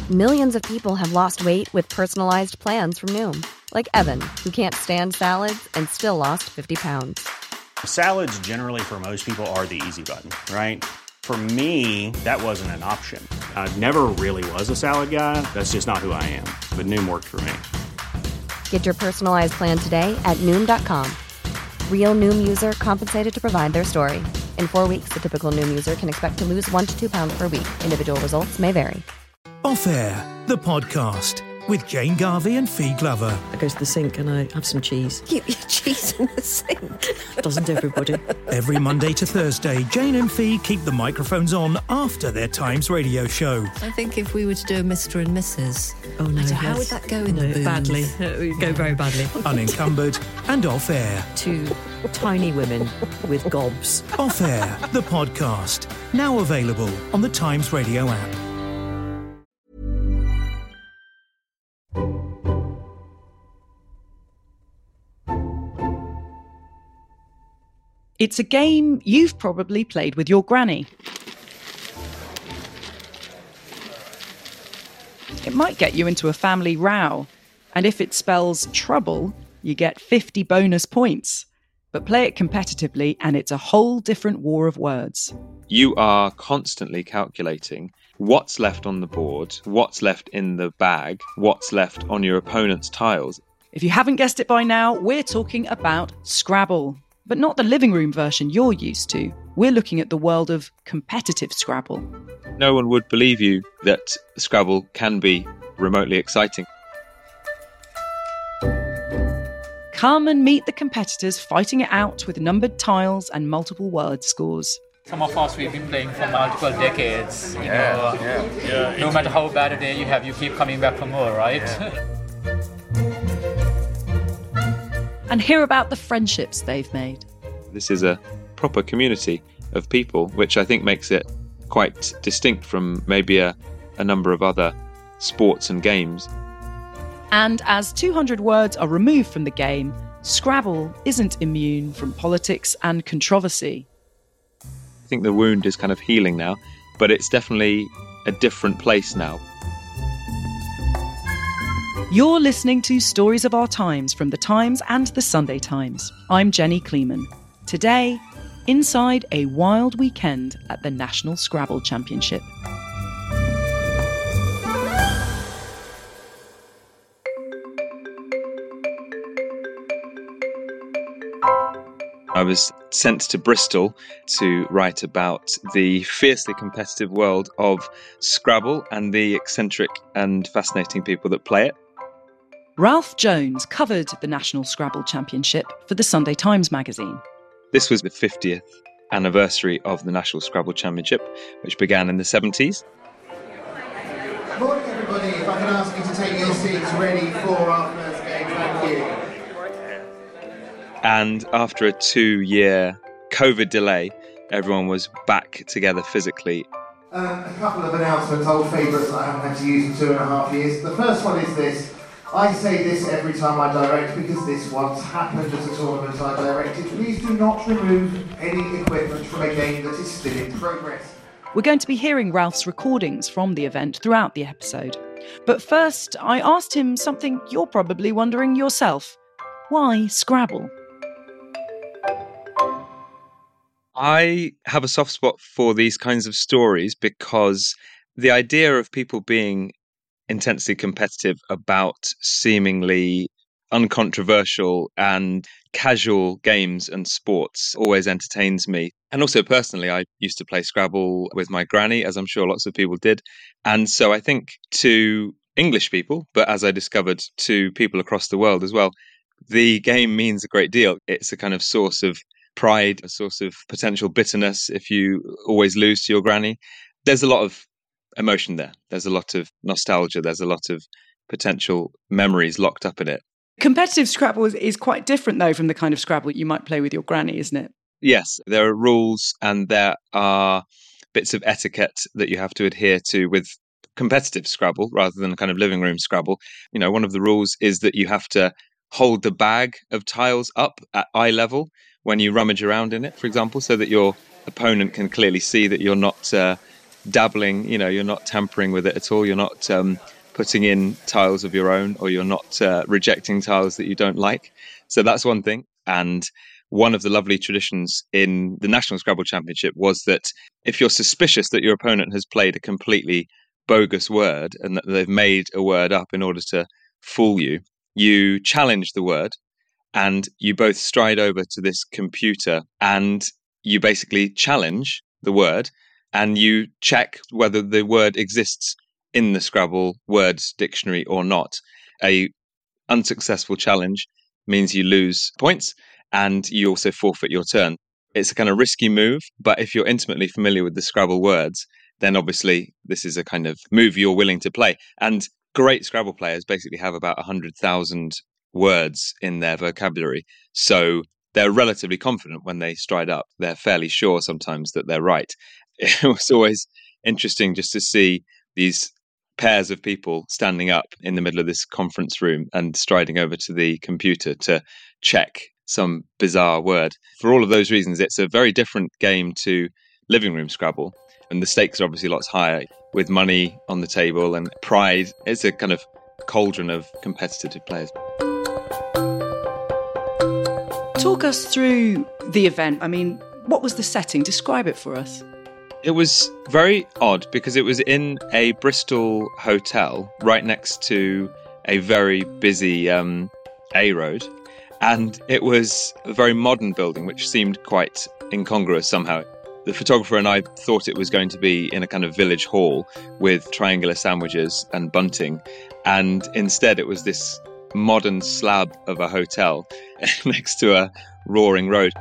Millions of people have lost weight with personalized plans from Noom. Like Evan, who can't stand salads and still lost 50 pounds. Salads generally for most people are the easy button, right? For me, that wasn't an option. I never really was a salad guy. That's just not who I am. But Noom worked for me. Get your personalized plan today at Noom.com. Real Noom user compensated to provide their story. In 4 weeks, the typical Noom user can expect to lose 1 to 2 pounds per week. Individual results may vary. Off Air, the podcast with Jane Garvey and Fee Glover. I go to the sink and I have some cheese. Keep your cheese in the sink. Doesn't everybody? Every Monday to Thursday, Jane and Fee keep the microphones on after their Times radio show. I think if we were to do a Mr. and Mrs. Oh no, how would that go in the booth? Badly. It would go very badly. Unencumbered and Off Air. Two tiny women with gobs. Off Air, the podcast. Now available on the Times radio app. It's a game you've probably played with your granny. It might get you into a family row, and if it spells trouble, you get 50 bonus points. But play it competitively and it's a whole different war of words. You are constantly calculating what's left on the board, what's left in the bag, what's left on your opponent's tiles. If you haven't guessed it by now, we're talking about Scrabble. But not the living room version you're used to. We're looking at the world of competitive Scrabble. No one would believe you that Scrabble can be remotely exciting. Come and meet the competitors fighting it out with numbered tiles and multiple word scores. Some of us, we've been playing for multiple decades. No matter how bad a day you have, you keep coming back for more, right? Yeah. And hear about the friendships they've made. This is a proper community of people, which I think makes it quite distinct from maybe a number of other sports and games. And as 200 words are removed from the game, Scrabble isn't immune from politics and controversy. I think the wound is kind of healing now, but it's definitely a different place now. You're listening to Stories of Our Times from The Times and The Sunday Times. I'm Jenny Kleeman. Today, inside a wild weekend at the National Scrabble Championship. I was sent to Bristol to write about the fiercely competitive world of Scrabble and the eccentric and fascinating people that play it. Ralph Jones covered the National Scrabble Championship for the Sunday Times magazine. This was the 50th anniversary of the National Scrabble Championship, which began in the 70s. Morning, everybody. If I can ask you to take your seats ready for our first game. Thank you. And after a 2-year COVID delay, everyone was back together physically. A couple of announcements, old favourites that I haven't had to use in 2.5 years. The first one is this. I say this every time I direct because this once happened at a tournament I directed. Please do not remove any equipment from a game that is still in progress. We're going to be hearing Ralph's recordings from the event throughout the episode. But first, I asked him something you're probably wondering yourself. Why Scrabble? I have a soft spot for these kinds of stories because the idea of people being intensely competitive about seemingly uncontroversial and casual games and sports always entertains me. And also personally, I used to play Scrabble with my granny, as I'm sure lots of people did. And so I think to English people, but as I discovered to people across the world as well, the game means a great deal. It's a kind of source of pride, a source of potential bitterness if you always lose to your granny. There's a lot of emotion there. There's a lot of nostalgia. There's a lot of potential memories locked up in it. Competitive Scrabble is quite different, though, from the kind of Scrabble you might play with your granny, isn't it? Yes, there are rules and there are bits of etiquette that you have to adhere to with competitive Scrabble rather than kind of living room Scrabble. You know, one of the rules is that you have to hold the bag of tiles up at eye level when you rummage around in it, for example, so that your opponent can clearly see that you're not dabbling, you're not tampering with it at all. You're not putting in tiles of your own, or you're not rejecting tiles that you don't like. So that's one thing. And one of the lovely traditions in the National Scrabble Championship was that if you're suspicious that your opponent has played a completely bogus word and that they've made a word up in order to fool you, you challenge the word and you both stride over to this computer and you basically challenge the word and you check whether the word exists in the Scrabble words dictionary or not. A unsuccessful challenge means you lose points and you also forfeit your turn. It's a kind of risky move, but if you're intimately familiar with the Scrabble words, then obviously this is a kind of move you're willing to play. And great Scrabble players basically have about 100,000 words in their vocabulary. So they're relatively confident when they stride up. They're fairly sure sometimes that they're right. It was always interesting just to see these pairs of people standing up in the middle of this conference room and striding over to the computer to check some bizarre word. For all of those reasons, it's a very different game to living room Scrabble. And the stakes are obviously lots higher with money on the table and pride. It's a kind of cauldron of competitive players. Talk us through the event. I mean, what was the setting? Describe it for us. It was very odd because it was in a Bristol hotel right next to a very busy A road. And it was a very modern building, which seemed quite incongruous somehow. The photographer and I thought it was going to be in a kind of village hall with triangular sandwiches and bunting. And instead it was this modern slab of a hotel next to a roaring road.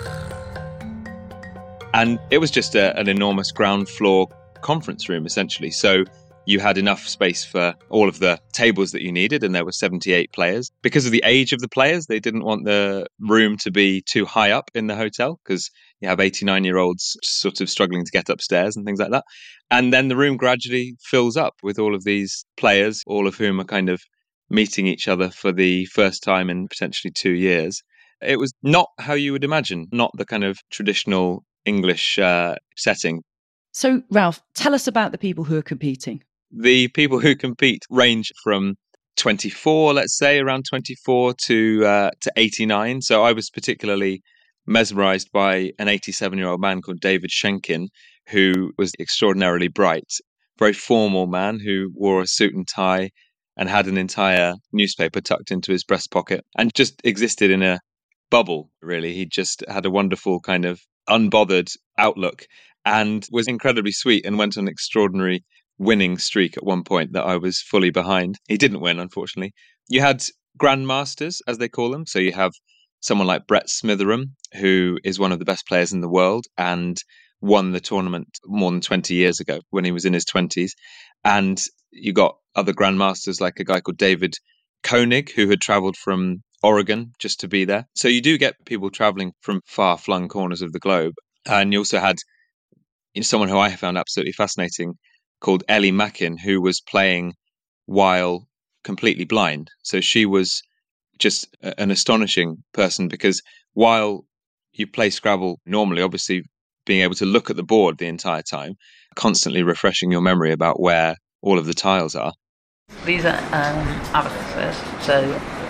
And it was just an enormous ground floor conference room, essentially. So you had enough space for all of the tables that you needed, and there were 78 players. Because of the age of the players, they didn't want the room to be too high up in the hotel, because you have 89-year-olds sort of struggling to get upstairs and things like that. And then the room gradually fills up with all of these players, all of whom are kind of meeting each other for the first time in potentially 2 years. It was not how you would imagine, not the kind of traditional English setting. So, Ralph, tell us about the people who are competing. The people who compete range from 24, let's say, around 24 to 89. So I was particularly mesmerised by an 87-year-old man called David Schenkin, who was extraordinarily bright, very formal man who wore a suit and tie and had an entire newspaper tucked into his breast pocket and just existed in a bubble, really. He just had a wonderful kind of unbothered outlook and was incredibly sweet and went on an extraordinary winning streak at one point that I was fully behind. He didn't win, unfortunately. You had grandmasters, as they call them. So you have someone like Brett Smitherham, who is one of the best players in the world and won the tournament more than 20 years ago when he was in his 20s. And you got other grandmasters like a guy called David Koenig, who had travelled from Oregon just to be there. So you do get people travelling from far-flung corners of the globe. And you also had someone who I found absolutely fascinating called Ellie Mackin, who was playing while completely blind. So she was just an astonishing person, because while you play Scrabble normally, obviously being able to look at the board the entire time, constantly refreshing your memory about where all of the tiles are. These are abacuses. So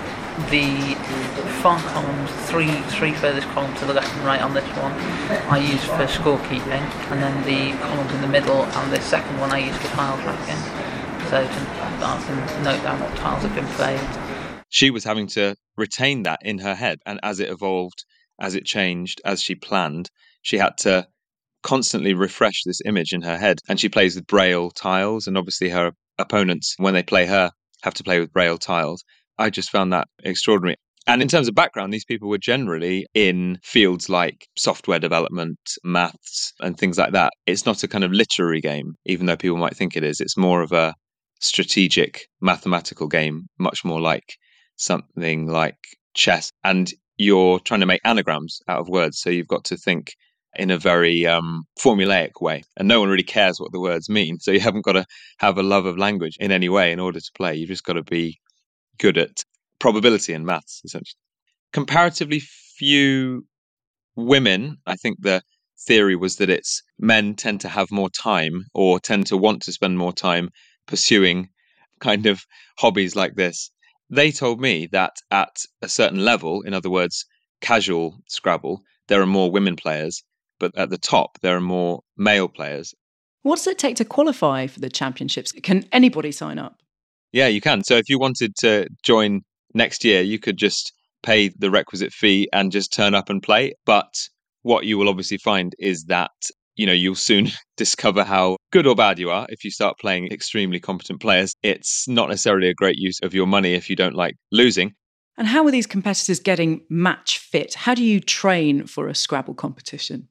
the far columns, three furthest columns to the left and right on this one, I use for scorekeeping, and then the columns in the middle and the second one I use for tile tracking. So I can note down what tiles have been played. She was having to retain that in her head, and as it evolved, as it changed, as she planned, she had to constantly refresh this image in her head. And she plays with Braille tiles, and obviously her opponents, when they play her, have to play with Braille tiles. I just found that extraordinary. And in terms of background, these people were generally in fields like software development, maths, and things like that. It's not a kind of literary game, even though people might think it is. It's more of a strategic mathematical game, much more like something like chess. And you're trying to make anagrams out of words. So you've got to think in a very formulaic way. And no one really cares what the words mean. So you haven't got to have a love of language in any way in order to play. You've just got to be good at probability and maths, essentially. Comparatively few women. I think the theory was that it's men tend to have more time or tend to want to spend more time pursuing kind of hobbies like this. They told me that at a certain level, in other words, casual Scrabble, there are more women players, but at the top, there are more male players. What does it take to qualify for the championships? Can anybody sign up? Yeah, you can. So if you wanted to join next year, you could just pay the requisite fee and just turn up and play. But what you will obviously find is that, you'll soon discover how good or bad you are if you start playing extremely competent players. It's not necessarily a great use of your money if you don't like losing. And how are these competitors getting match fit? How do you train for a Scrabble competition?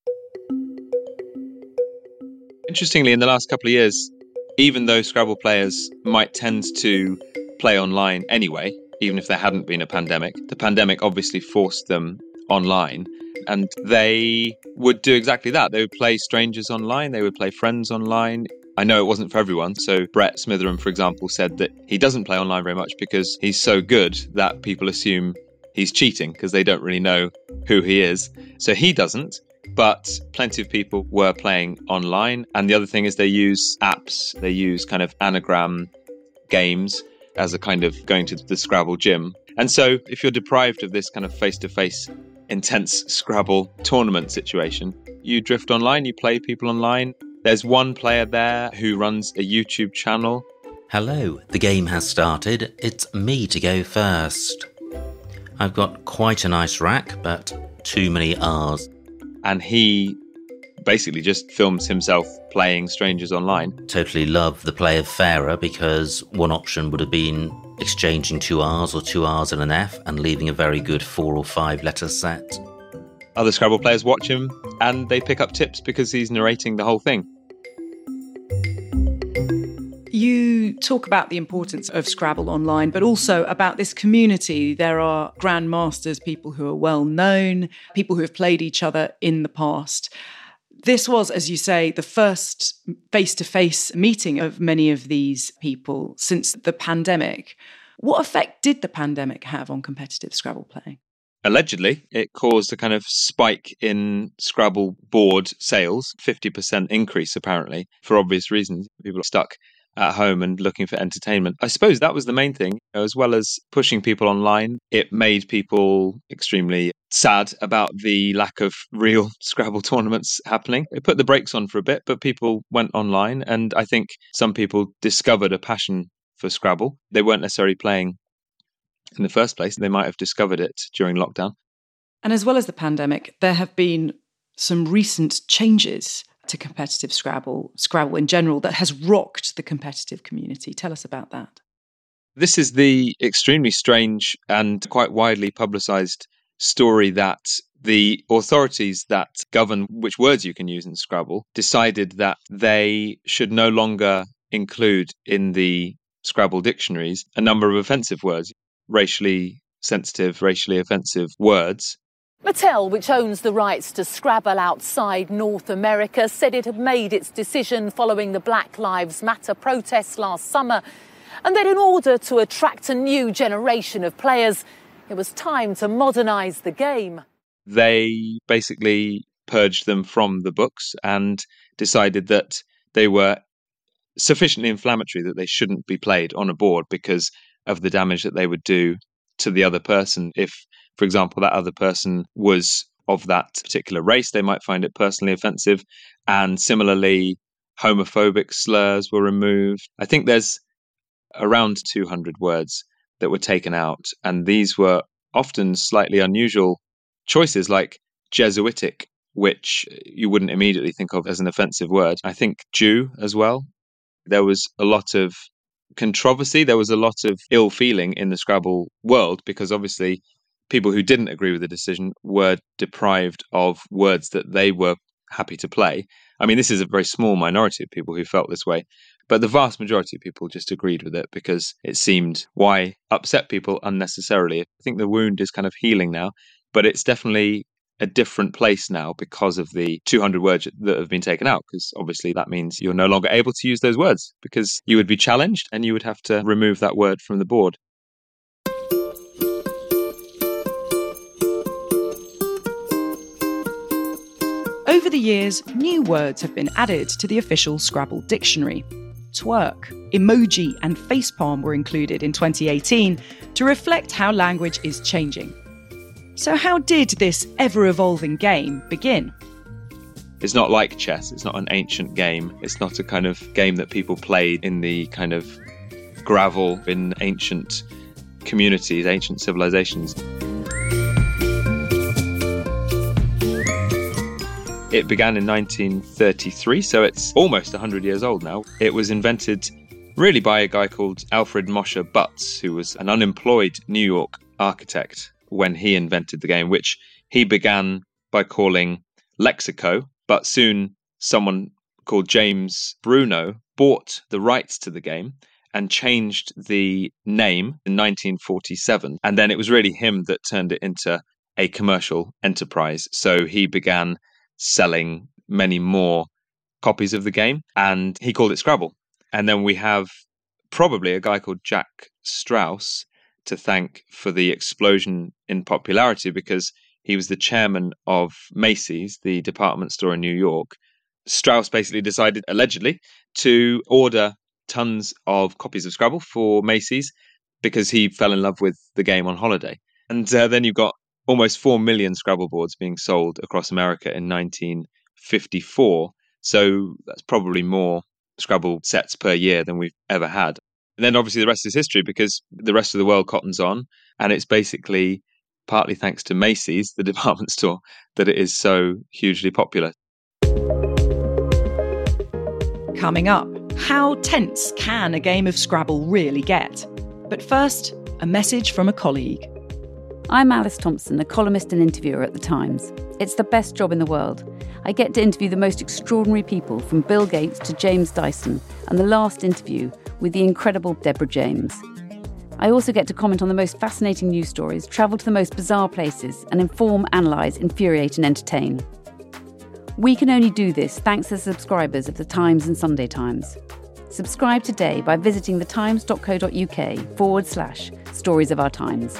Interestingly, in the last couple of years, even though Scrabble players might tend to play online anyway, even if there hadn't been a pandemic, the pandemic obviously forced them online, and they would do exactly that. They would play strangers online, they would play friends online. I know it wasn't for everyone, so Brett Smitheram, for example, said that he doesn't play online very much because he's so good that people assume he's cheating because they don't really know who he is. So he doesn't. But plenty of people were playing online. And the other thing is they use apps, they use kind of anagram games as a kind of going to the Scrabble gym. And so if you're deprived of this kind of face-to-face intense Scrabble tournament situation, you drift online, you play people online. There's one player there who runs a YouTube channel. Hello, the game has started. It's me to go first. I've got quite a nice rack, but too many R's. And he basically just films himself playing strangers online. Totally love the play of Fairer, because one option would have been exchanging 2 R's or 2 R's and an F and leaving a very good 4 or 5 letter set. Other Scrabble players watch him and they pick up tips because he's narrating the whole thing. You talk about the importance of Scrabble online, but also about this community. There are grandmasters, people who are well known, people who have played each other in the past. This was, as you say, the first face-to-face meeting of many of these people since the pandemic. What effect did the pandemic have on competitive Scrabble playing? Allegedly, it caused a kind of spike in Scrabble board sales, 50% increase apparently, for obvious reasons. People are stuck at home and looking for entertainment. I suppose that was the main thing. As well as pushing people online, it made people extremely sad about the lack of real Scrabble tournaments happening. It put the brakes on for a bit, but people went online, and I think some people discovered a passion for Scrabble. They weren't necessarily playing in the first place. They might have discovered it during lockdown. And as well as the pandemic, there have been some recent changes to competitive Scrabble in general, that has rocked the competitive community. Tell us about that. This is the extremely strange and quite widely publicised story that the authorities that govern which words you can use in Scrabble decided that they should no longer include in the Scrabble dictionaries a number of offensive words, racially sensitive, racially offensive words. Mattel, which owns the rights to Scrabble outside North America, said it had made its decision following the Black Lives Matter protests last summer, and that in order to attract a new generation of players, it was time to modernise the game. They basically purged them from the books and decided that they were sufficiently inflammatory that they shouldn't be played on a board because of the damage that they would do to the other person. If, for example, that other person was of that particular race, they might find it personally offensive. And similarly, homophobic slurs were removed. I think there's around 200 words that were taken out. And these were often slightly unusual choices, like Jesuitic, which you wouldn't immediately think of as an offensive word. I think Jew as well. There was a lot of controversy. There was a lot of ill feeling in the Scrabble world because obviously people who didn't agree with the decision were deprived of words that they were happy to play. I mean, this is a very small minority of people who felt this way, but the vast majority of people just agreed with it because it seemed, why upset people unnecessarily? I think the wound is kind of healing now, but it's definitely a different place now because of the 200 words that have been taken out, because obviously that means you're no longer able to use those words because you would be challenged and you would have to remove that word from the board. Over the years, new words have been added to the official Scrabble dictionary. Twerk, emoji and facepalm were included in 2018 to reflect how language is changing. So how did this ever-evolving game begin? It's not like chess. It's not an ancient game. It's not a kind of game that people played in the kind of gravel in ancient communities, ancient civilizations. It began in 1933, so it's almost 100 years old now. It was invented really by a guy called Alfred Moshe Butts, who was an unemployed New York architect when he invented the game, which he began by calling Lexico, but soon someone called James Bruno bought the rights to the game and changed the name in 1947. And then it was really him that turned it into a commercial enterprise. So he began selling many more copies of the game, and he called it Scrabble. And then we have probably a guy called Jack Strauss to thank for the explosion in popularity, because he was the chairman of Macy's, the department store in New York. Strauss basically decided, allegedly, to order tons of copies of Scrabble for Macy's because he fell in love with the game on holiday. And then you've got almost 4 million Scrabble boards being sold across America in 1954. So that's probably more Scrabble sets per year than we've ever had. And then obviously the rest is history, because the rest of the world cottons on. And it's basically partly thanks to Macy's, the department store, that it is so hugely popular. Coming up, how tense can a game of Scrabble really get? But first, a message from a colleague. I'm Alice Thompson, a columnist and interviewer at The Times. It's the best job in the world. I get to interview the most extraordinary people, from Bill Gates to James Dyson, and the last interview with the incredible Deborah James. I also get to comment on the most fascinating news stories, travel to the most bizarre places, and inform, analyse, infuriate and entertain. We can only do this thanks to subscribers of The Times and Sunday Times. Subscribe today by visiting thetimes.co.uk/stories of our times.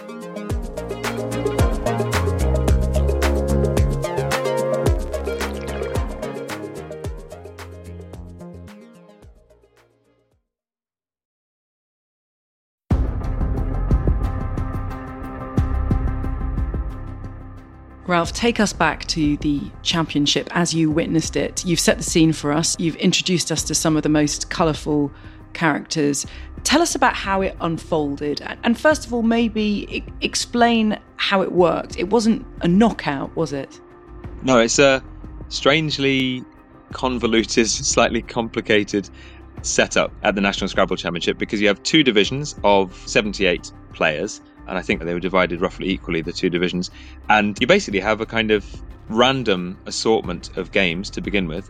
Ralph, take us back to the championship as you witnessed it. You've set the scene for us. You've introduced us to some of the most colourful characters. Tell us about how it unfolded. And first of all, maybe explain how it worked. It wasn't a knockout, was it? No, it's a strangely convoluted, slightly complicated setup at the National Scrabble Championship, because you have two divisions of 78 players. And I think they were divided roughly equally, the two divisions. And you basically have a kind of random assortment of games to begin with.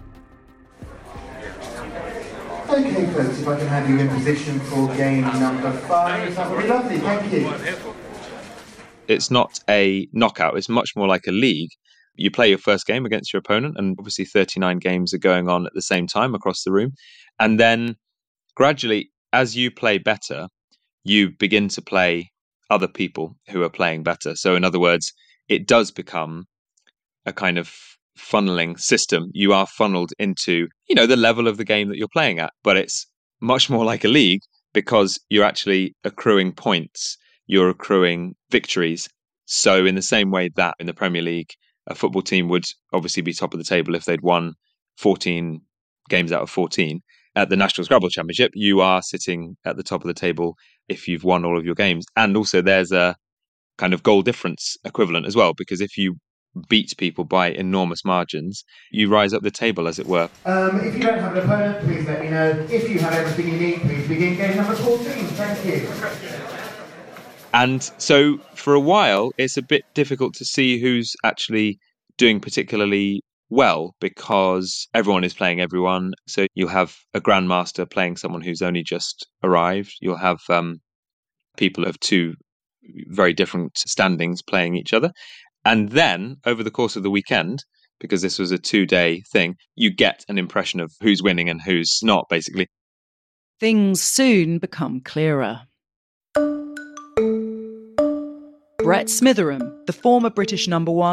Okay, folks, if I can have you in position for game number 5, that would be lovely, thank you. It's not a knockout, it's much more like a league. You play your first game against your opponent, and obviously 39 games are going on at the same time across the room. And then gradually, as you play better, you begin to play other people who are playing better. So in other words, it does become a kind of funneling system. You are funneled into, the level of the game that you're playing at, but it's much more like a league, because you're actually accruing points, you're accruing victories. So in the same way that in the Premier League, a football team would obviously be top of the table if they'd won 14 games out of 14, at the National Scrabble Championship, you are sitting at the top of the table if you've won all of your games. And also there's a kind of goal difference equivalent as well, because if you beat people by enormous margins, you rise up the table, as it were. If you don't have an opponent, please let me know. If you have everything you need, please begin game number 14. Thank you. And so for a while, it's a bit difficult to see who's actually doing particularly well, because everyone is playing everyone. So you'll have a grandmaster playing someone who's only just arrived. You'll have people of two very different standings playing each other. And then over the course of the weekend, because this was a 2-day thing, you get an impression of who's winning and who's not, basically. Things soon become clearer. Brett Smitheram, the former British number 1,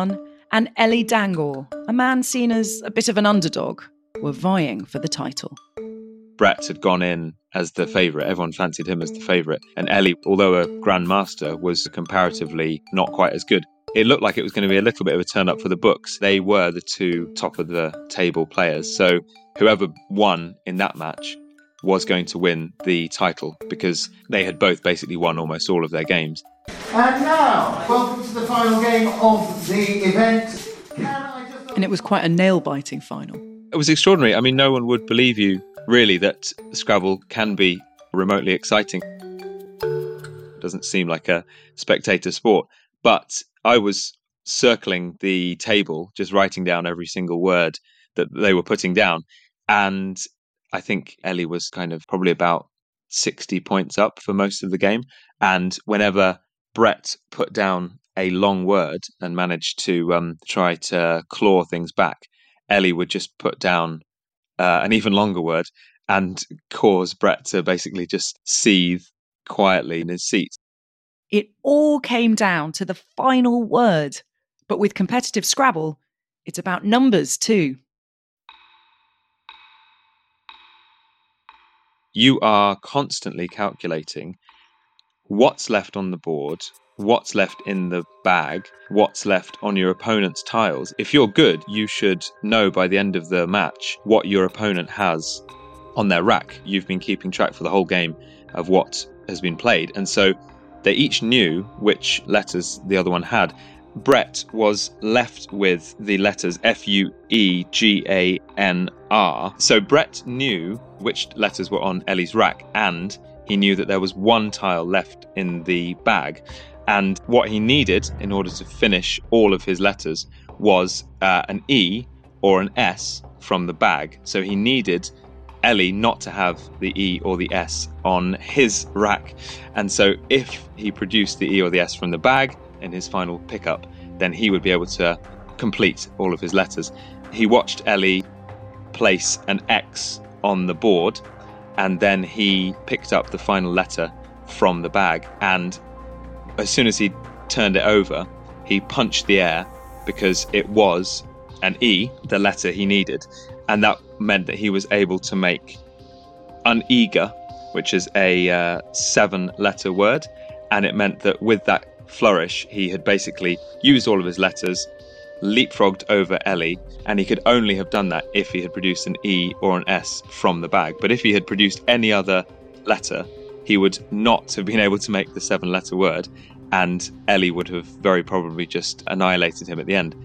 and Ellie Dangor, a man seen as a bit of an underdog, were vying for the title. Brett had gone in as the favourite. Everyone fancied him as the favourite. And Ellie, although a grandmaster, was comparatively not quite as good. It looked like it was going to be a little bit of a turn up for the books. They were the two top of the table players. So whoever won in that match was going to win the title because they had both basically won almost all of their games. And now, welcome to the final game of the event. And it was quite a nail-biting final. It was extraordinary. I mean, no one would believe you, really, that Scrabble can be remotely exciting. It doesn't seem like a spectator sport. But I was circling the table, just writing down every single word that they were putting down. And I think Ellie was kind of probably about 60 points up for most of the game. And whenever Brett put down a long word and managed to try to claw things back, Ellie would just put down an even longer word and cause Brett to basically just seethe quietly in his seat. It all came down to the final word. But with competitive Scrabble, it's about numbers too. You are constantly calculating what's left on the board, what's left in the bag, what's left on your opponent's tiles. If you're good, you should know by the end of the match what your opponent has on their rack. You've been keeping track for the whole game of what has been played. And so they each knew which letters the other one had. Brett was left with the letters F-U-E-G-A-N-R. So Brett knew which letters were on Ellie's rack, and he knew that there was one tile left in the bag. And what he needed in order to finish all of his letters was an E or an S from the bag. So he needed Ellie not to have the E or the S on his rack. And so if he produced the E or the S from the bag in his final pickup, then he would be able to complete all of his letters. He watched Ellie place an X on the board, and then he picked up the final letter from the bag. And as soon as he turned it over, he punched the air because it was an E, the letter he needed. And that meant that he was able to make uneager, which is a 7-letter word. And it meant that with that flourish, he had basically used all of his letters, leapfrogged over Ellie, and he could only have done that if he had produced an E or an S from the bag. But if he had produced any other letter, he would not have been able to make the 7-letter word, and Ellie would have very probably just annihilated him at the end.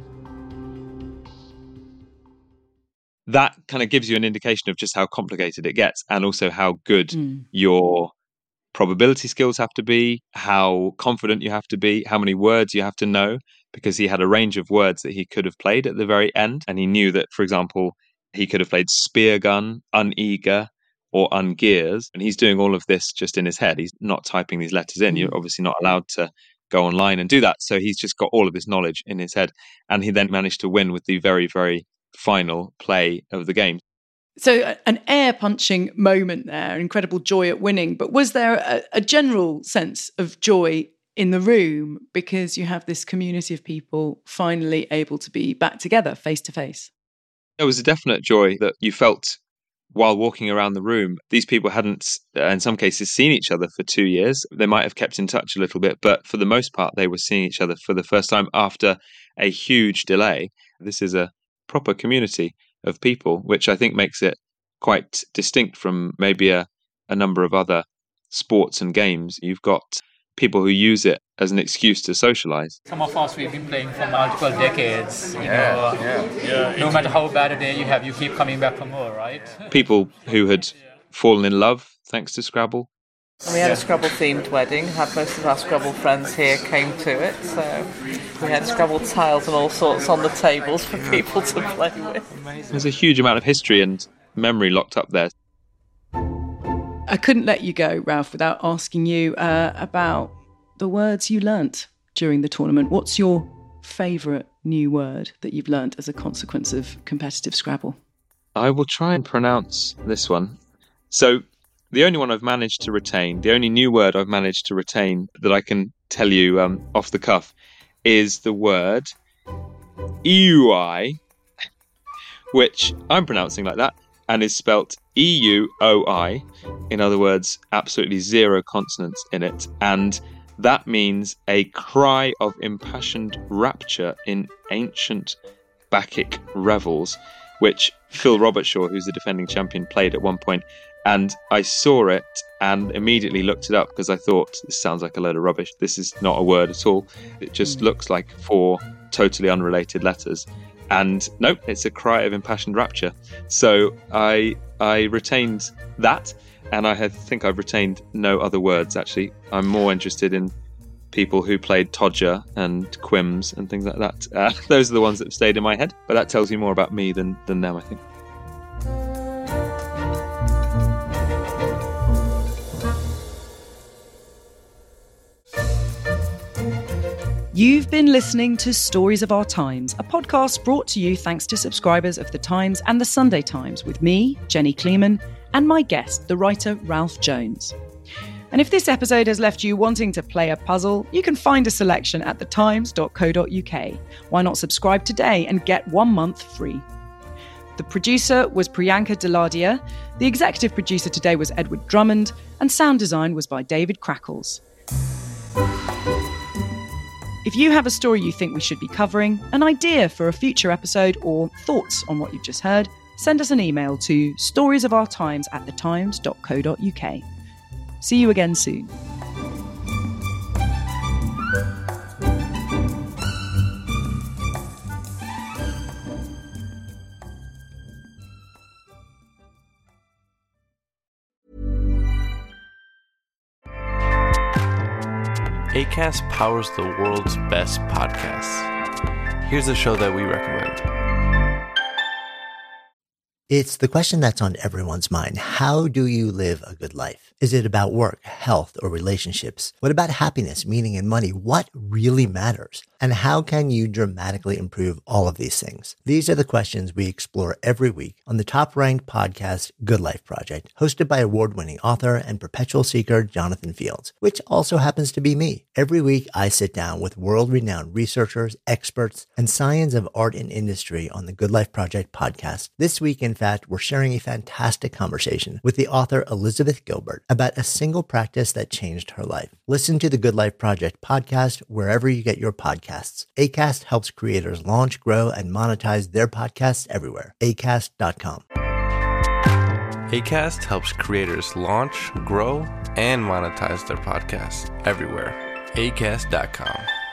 That kind of gives you an indication of just how complicated it gets, and also how good your probability skills have to be, how confident you have to be, how many words you have to know, because he had a range of words that he could have played at the very end. And he knew that, for example, he could have played spear gun, uneager, or ungears. And he's doing all of this just in his head. He's not typing these letters in. You're obviously not allowed to go online and do that. So he's just got all of this knowledge in his head. And he then managed to win with the very, very final play of the game. So an air-punching moment there, incredible joy at winning. But was there a general sense of joy in the room because you have this community of people finally able to be back together face to face? There was a definite joy that you felt while walking around the room. These people hadn't, in some cases, seen each other for 2 years. They might have kept in touch a little bit, but for the most part, they were seeing each other for the first time after a huge delay. This is a proper community of people, which I think makes it quite distinct from maybe a number of other sports and games. You've got people who use it as an excuse to socialize. Some of us, we've been playing for multiple decades. No matter how bad a day you have, you keep coming back for more, right? People who had fallen in love thanks to Scrabble. And we had a Scrabble-themed wedding. Had most of our Scrabble friends here came to it, so we had Scrabble tiles and all sorts on the tables for people to play with. There's a huge amount of history and memory locked up there. I couldn't let you go, Ralph, without asking you about the words you learnt during the tournament. What's your favourite new word that you've learnt as a consequence of competitive Scrabble? I will try and pronounce this one. So the only one I've managed to retain, the only new word I've managed to retain that I can tell you off the cuff is the word EUI, which I'm pronouncing like that, and is spelt EUOI. In other words, absolutely zero consonants in it. And that means a cry of impassioned rapture in ancient Bacchic revels, which Phil Robertshaw, who's the defending champion, played at one point. And I saw it and immediately looked it up because I thought, this sounds like a load of rubbish. This is not a word at all. It just looks like 4 totally unrelated letters. And nope, it's a cry of impassioned rapture. So I retained that, and I think I've retained no other words, actually. I'm more interested in people who played Todger and Quims and things like that. Those are the ones that have stayed in my head. But that tells you more about me than them, I think. You've been listening to Stories of Our Times, a podcast brought to you thanks to subscribers of The Times and The Sunday Times, with me, Jenny Kleeman, and my guest, the writer Ralph Jones. And if this episode has left you wanting to play a puzzle, you can find a selection at thetimes.co.uk. Why not subscribe today and get 1 month free? The producer was Priyanka Deladia, the executive producer today was Edward Drummond, and sound design was by David Crackles. If you have a story you think we should be covering, an idea for a future episode, or thoughts on what you've just heard, send us an email to storiesofourtimes@thetimes.co.uk. See you again soon. Acast powers the world's best podcasts. Here's a show that we recommend. It's the question that's on everyone's mind. How do you live a good life? Is it about work, health, or relationships? What about happiness, meaning, and money? What really matters? And how can you dramatically improve all of these things? These are the questions we explore every week on the top-ranked podcast, Good Life Project, hosted by award-winning author and perpetual seeker Jonathan Fields, which also happens to be me. Every week, I sit down with world-renowned researchers, experts, and scions of art and industry on the Good Life Project podcast. This week, in fact, we're sharing a fantastic conversation with the author Elizabeth Gilbert about a single practice that changed her life. Listen to the Good Life Project podcast wherever you get your podcasts. Acast helps creators launch, grow, and monetize their podcasts everywhere. Acast.com. Acast helps creators launch, grow, and monetize their podcasts everywhere. Acast.com.